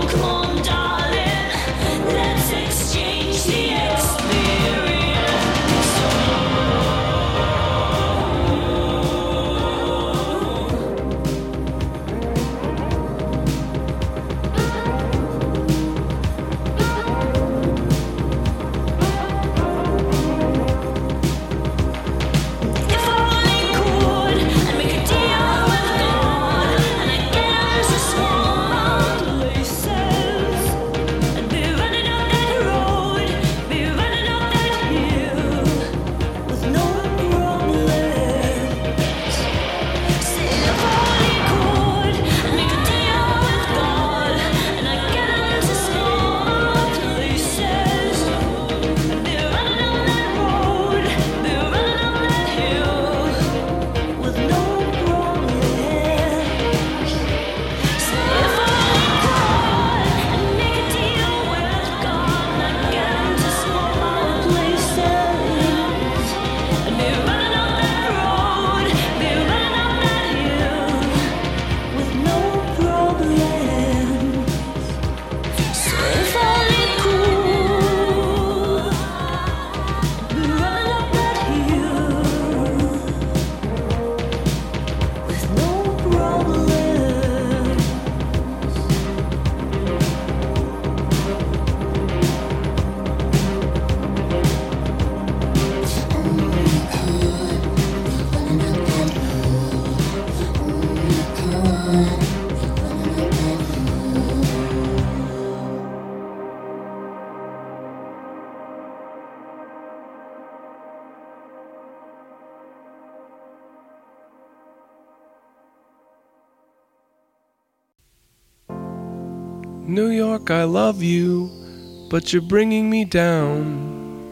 New York, I love you, but you're bringing me down.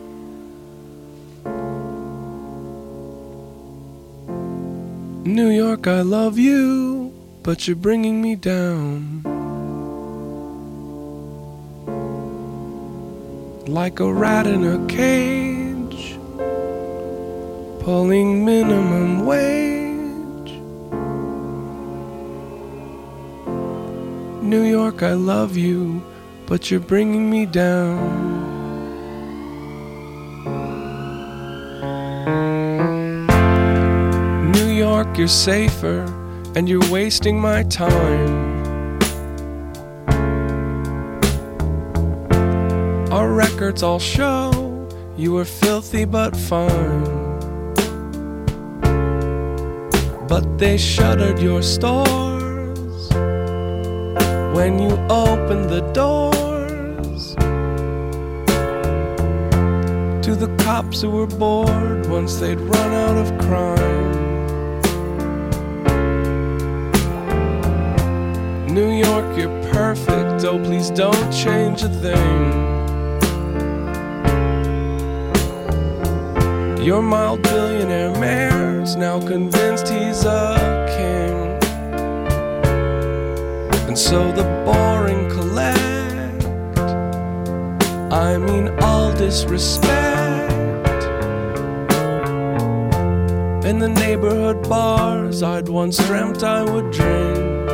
New York, I love you, but you're bringing me down. Like a rat in a cage, pulling minimum wage. New York, I love you, but you're bringing me down. New York, you're safer, and you're wasting my time. Our records all show you were filthy but fine. But they shuttered your stores when you opened the doors to the cops who were bored once they'd run out of crime. New York, you're perfect, oh please don't change a thing. Your mild billionaire mayor's now convinced he's a king. And so the boring collect, I mean all disrespect. In the neighborhood bars I'd once dreamt I would drink.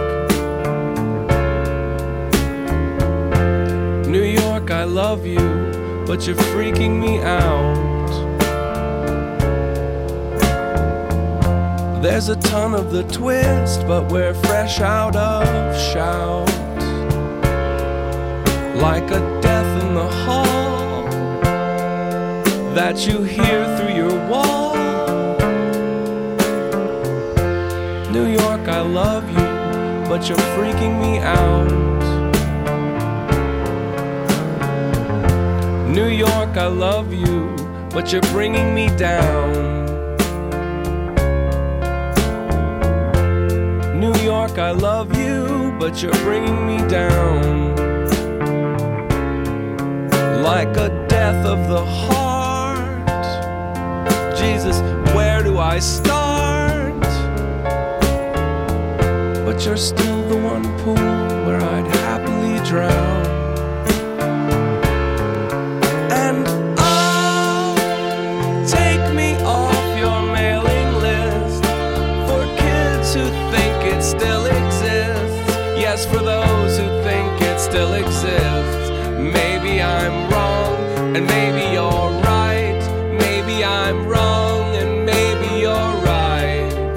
New York, I love you, but you're freaking me out. There's a ton of the twist, but we're fresh out of shout. Like a death in the hall that you hear through your wall. New York, I love you, but you're freaking me out. New York, I love you, but you're bringing me down. New York, I love you, but you're bringing me down. Like a death of the heart. Jesus, where do I start? But you're still the one pool where I'd happily drown. And oh, take me off your mailing list for kids who think it still exists. Yes, for those who think it still still exists. Maybe I'm wrong, and maybe you're right. Maybe I'm wrong, and maybe you're right.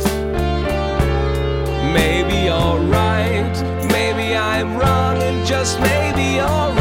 Maybe you're right. Maybe I'm wrong, and just maybe you're right.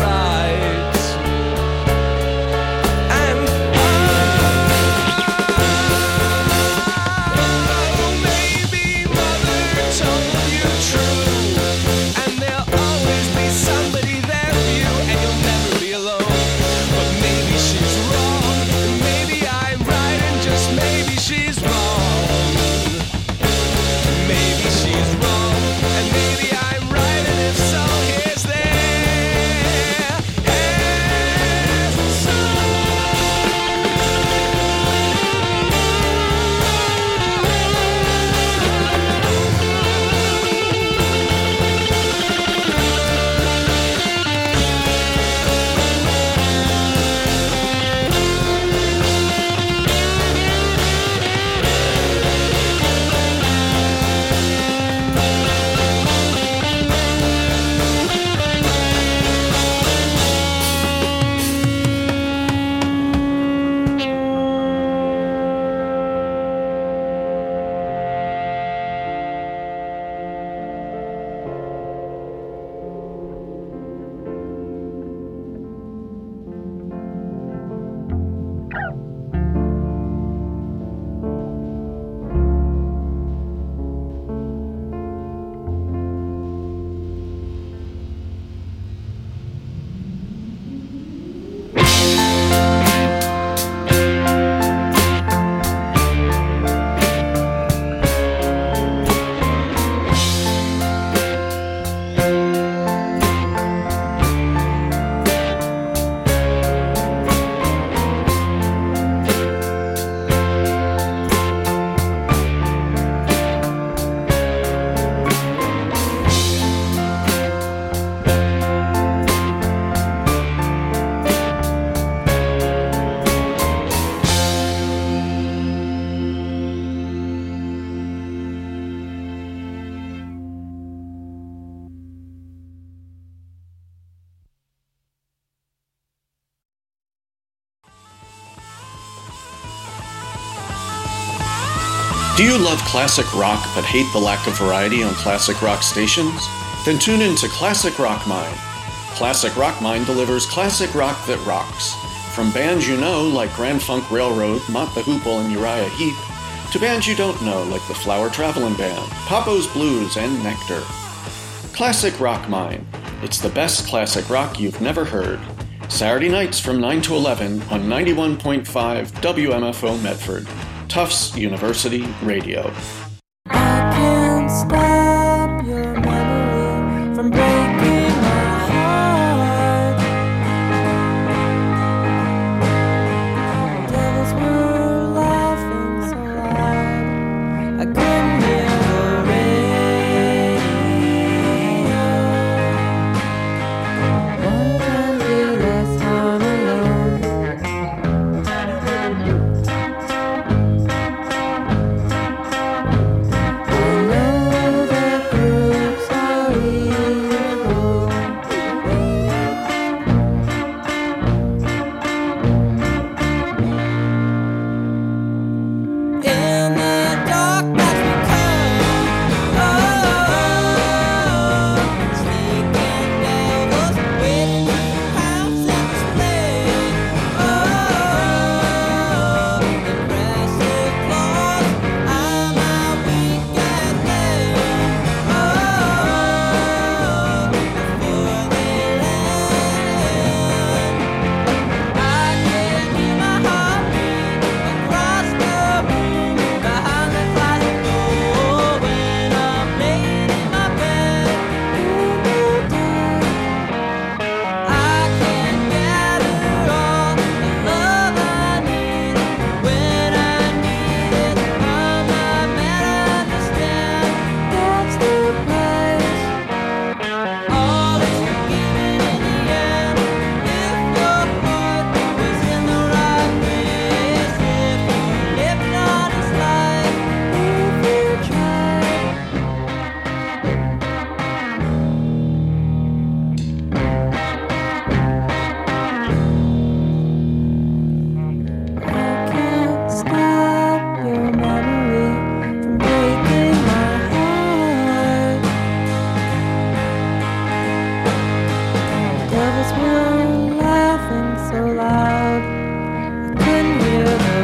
Do you love classic rock but hate the lack of variety on classic rock stations? Then tune in to Classic Rock Mind. Classic Rock Mind delivers classic rock that rocks. From bands you know like Grand Funk Railroad, Mott the Hoople, and Uriah Heep, to bands you don't know like the Flower Traveling Band, Papo's Blues, and Nectar. Classic Rock Mind. It's the best classic rock you've never heard. Saturday nights from 9 to 11 on 91.5 WMFO Medford. Tufts University Radio. I can't stop your memory from breaking my heart. Devils were laughing so loud I couldn't hear the radio. One time the last time alone. girls were laughing so loud I couldn't hear the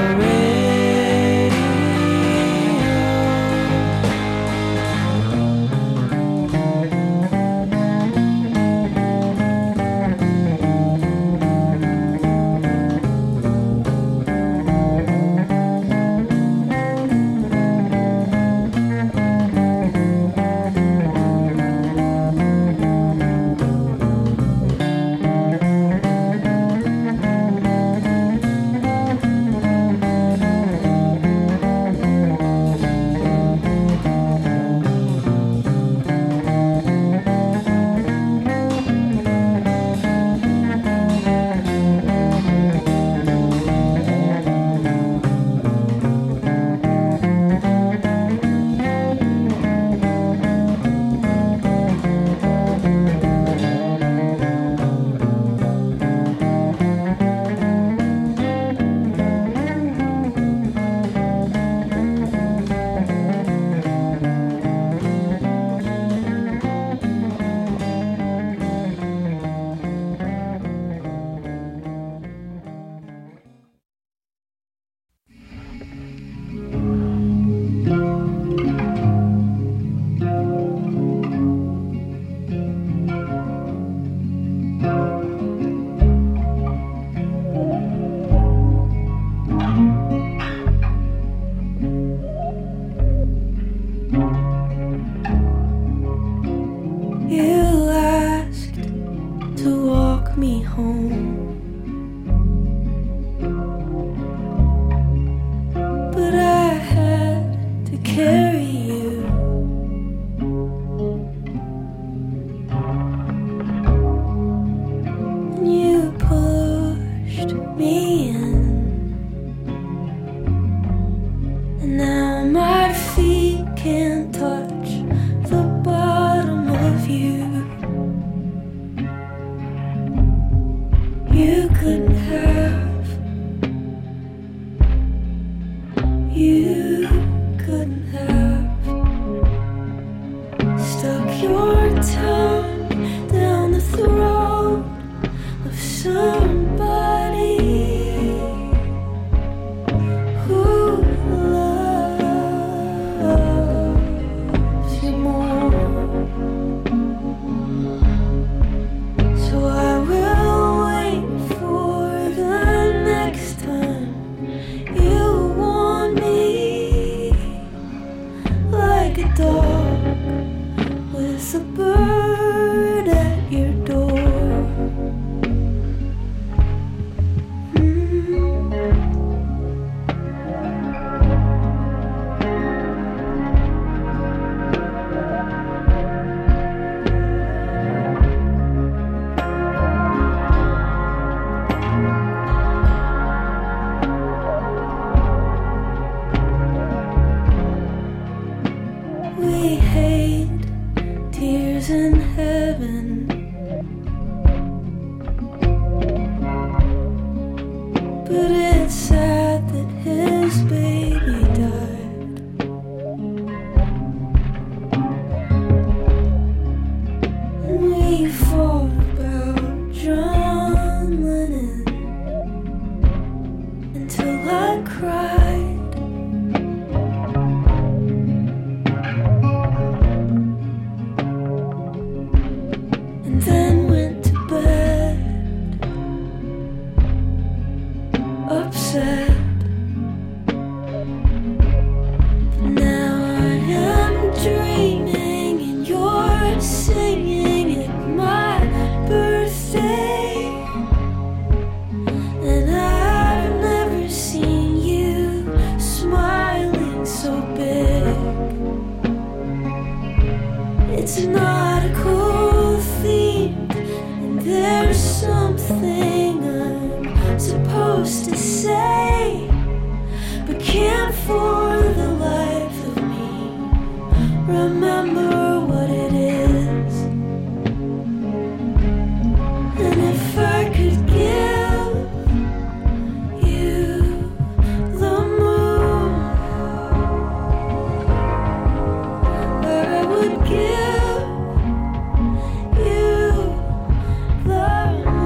would give you the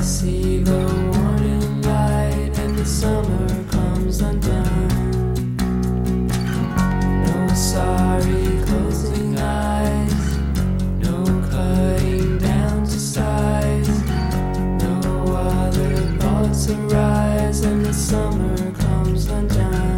see the warning light and the summer comes undone. No sorry closing eyes, no cutting down to size, no other thoughts arise and the summer comes undone.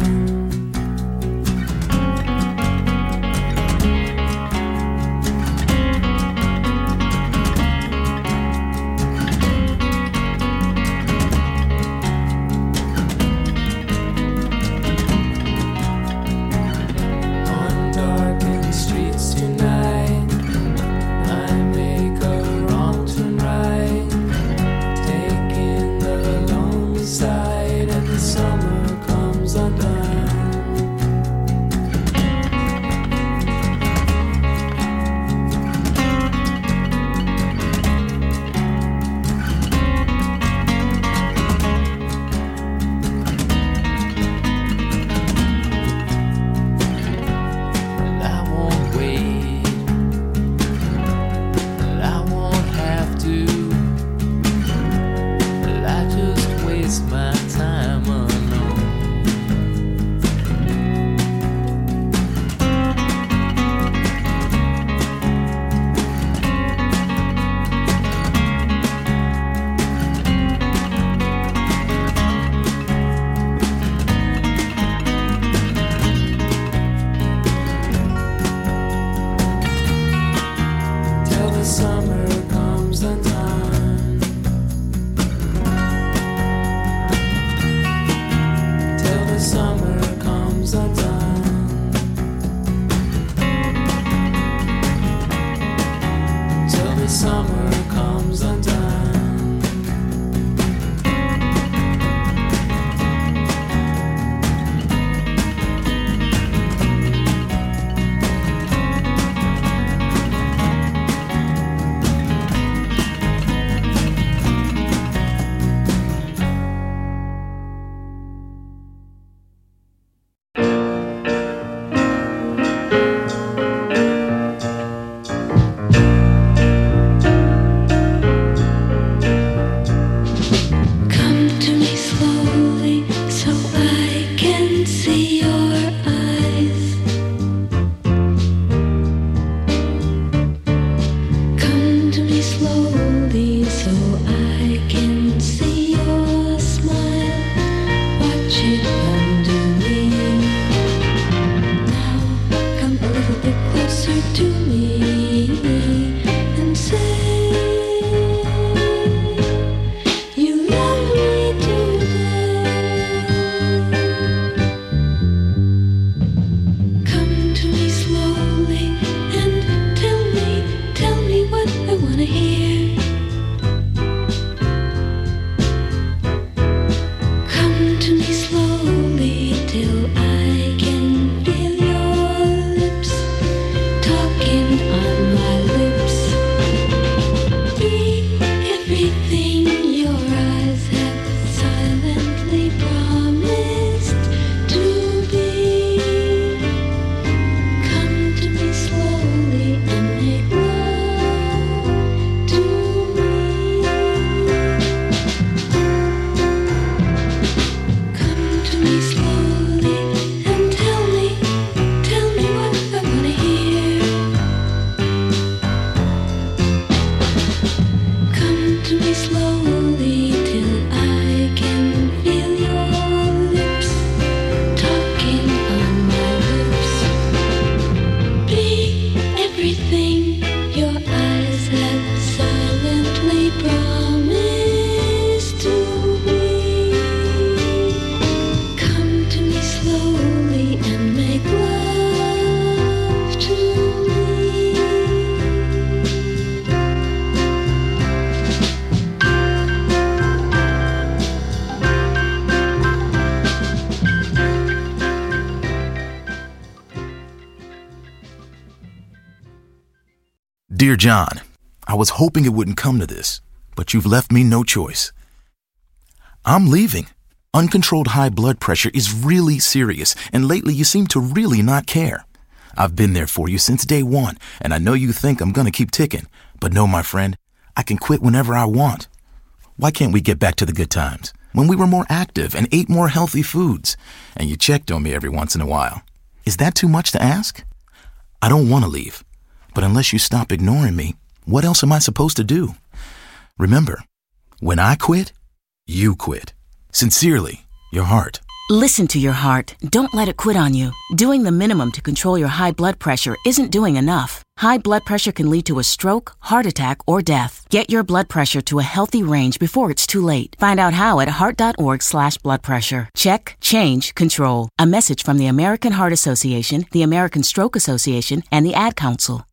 Dear John, I was hoping it wouldn't come to this, but you've left me no choice. I'm leaving. Uncontrolled high blood pressure is really serious, and lately you seem to really not care. I've been there for you since day one, and I know you think I'm gonna keep ticking, but no, my friend, I can quit whenever I want. Why can't we get back to the good times when we were more active and ate more healthy foods and you checked on me every once in a while? Is that too much to ask? I don't want to leave, but unless you stop ignoring me, what else am I supposed to do? Remember, when I quit, you quit. Sincerely, your heart. Listen to your heart. Don't let it quit on you. Doing the minimum to control your high blood pressure isn't doing enough. High blood pressure can lead to a stroke, heart attack, or death. Get your blood pressure to a healthy range before it's too late. Find out how at heart.org/blood pressure. Check, change, control. A message from the American Heart Association, the American Stroke Association, and the Ad Council.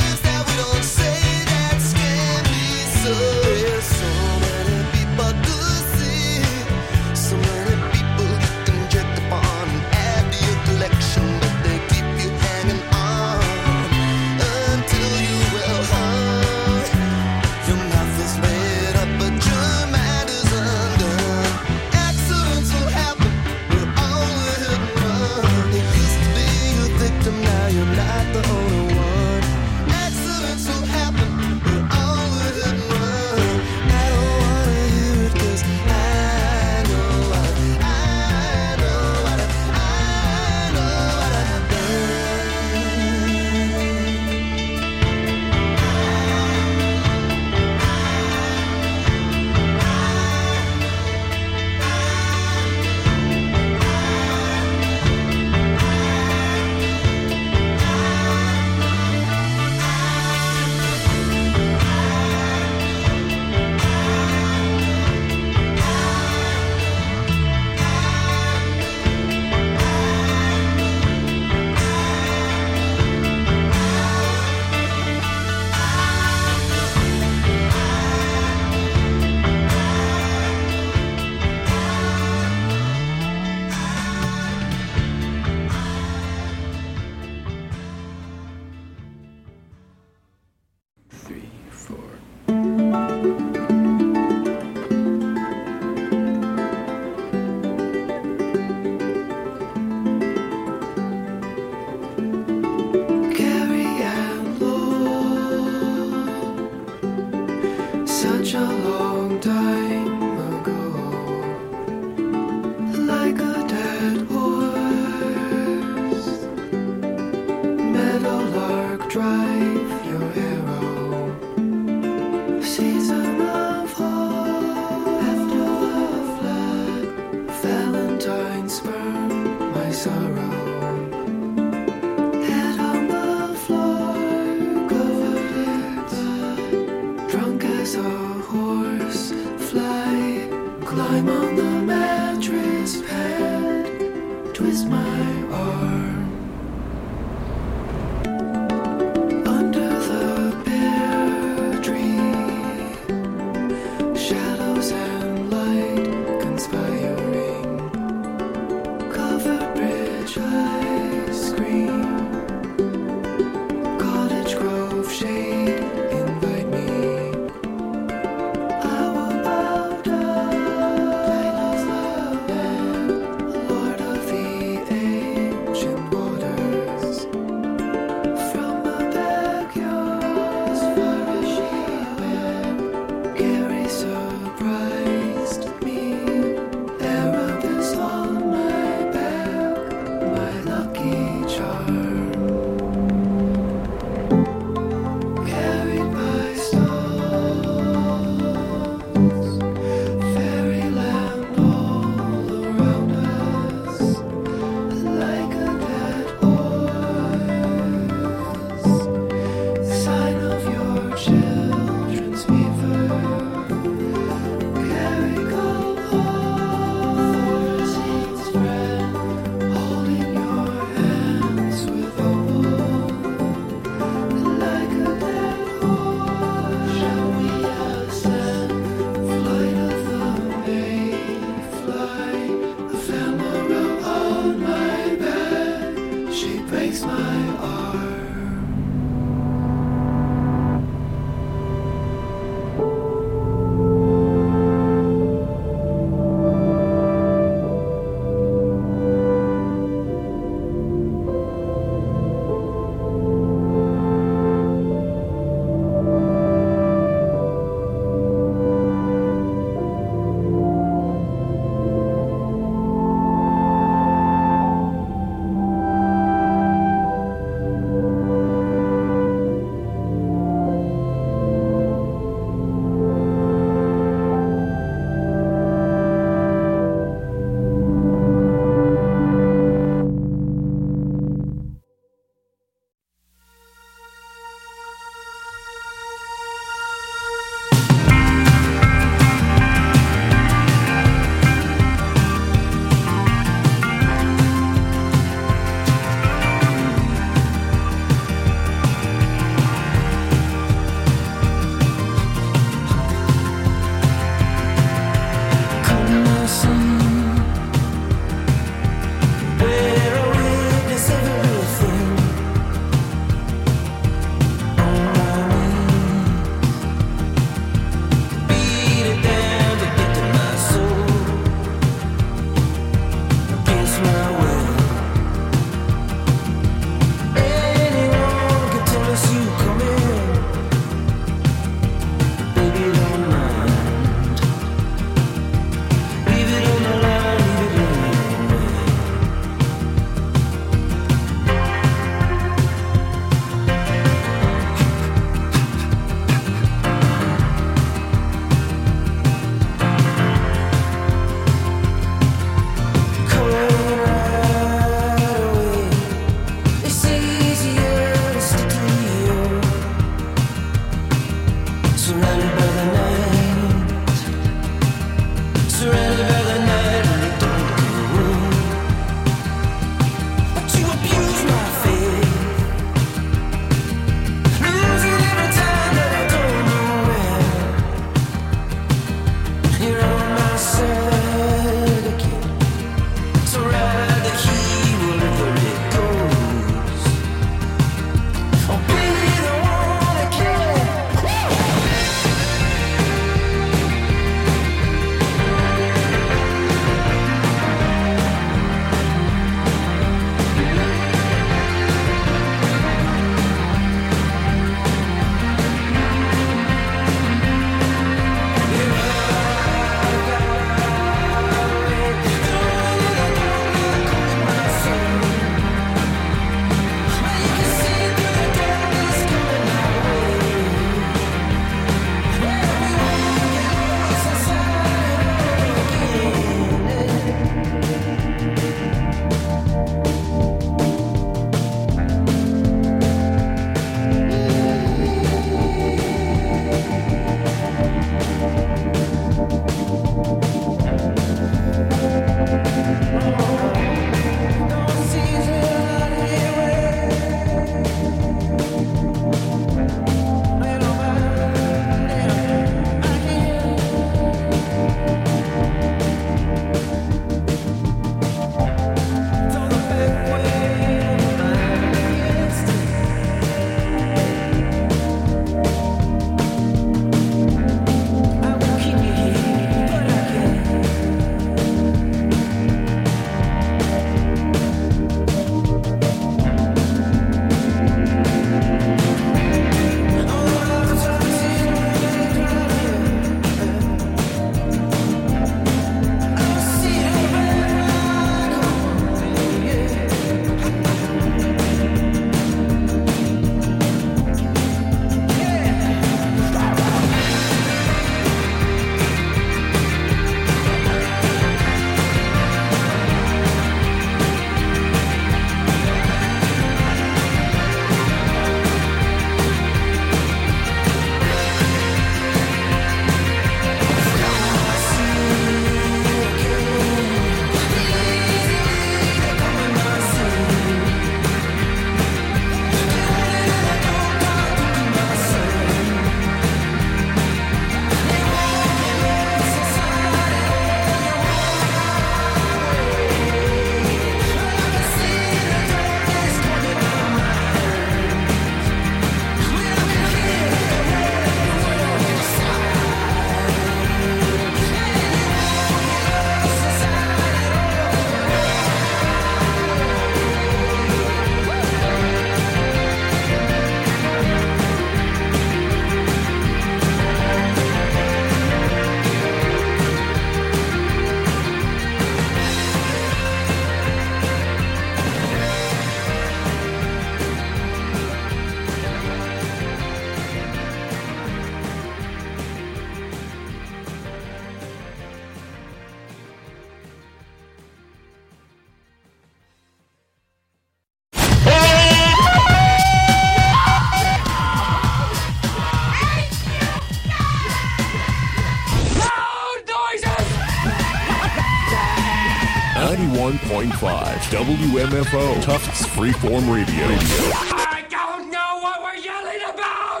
91.5 WMFO Tufts Freeform Radio. I don't know what we're yelling about!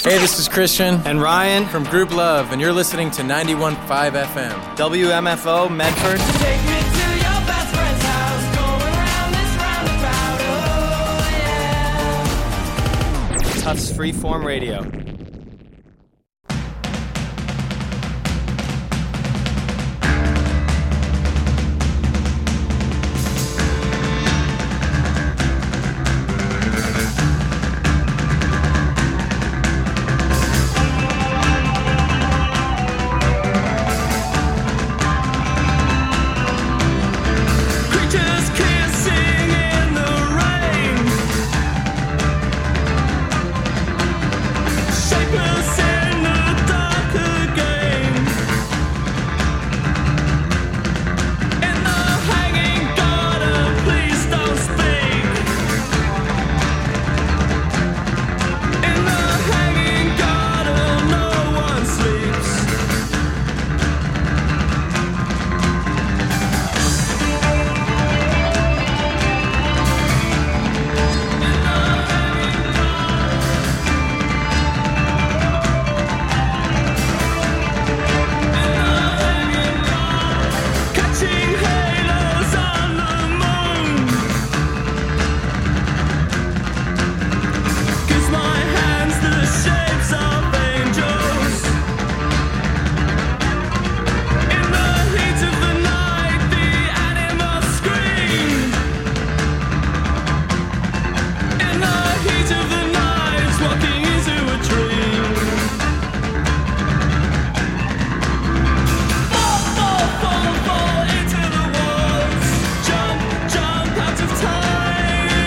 Hey, this is Christian and Ryan from Group Love, and you're listening to 91.5 FM. WMFO, Medford. Take me to your best friend's house, going around this roundabout, oh yeah. Tufts Freeform Radio.